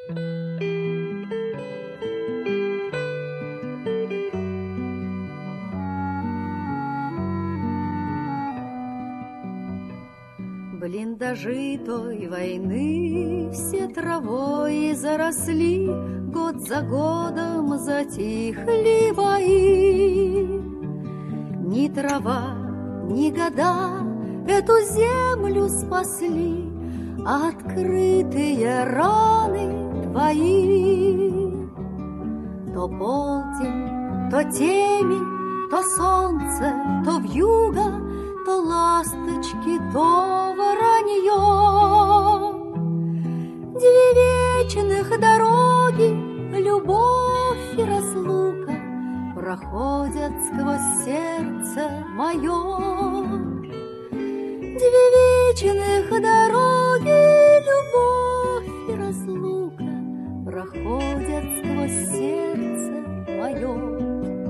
Блиндажи той войны все травой заросли, год за годом затихли бои. Ни трава, ни года эту землю спасли, а открытые раны твои. То полдень, то темень, то солнце, то вьюга, то ласточки, то воронье. Две вечных дороги, любовь и разлука, проходят сквозь сердце мое. Две вечных дороги, любовь и разлука, проходят сквозь сердце мое.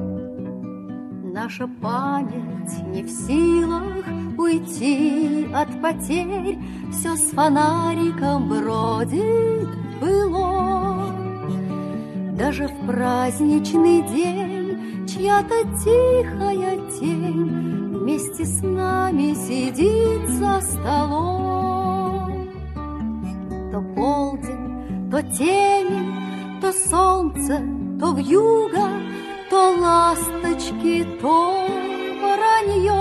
Наша память не в силах уйти от потерь, все с фонариком бродит было. Даже в праздничный день чья-то тихая тень вместе с нами сидит за столом. То полдень, то темень, то солнце, то вьюга, то ласточки, то воронье.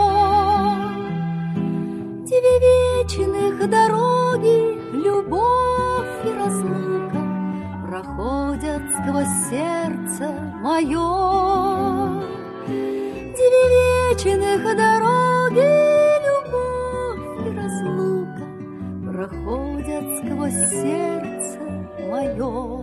Две вечных дороги, любовь и разлука, проходят сквозь сердце мое. Две вечных дороги, любовь и разлука, проходят сквозь сердце мое.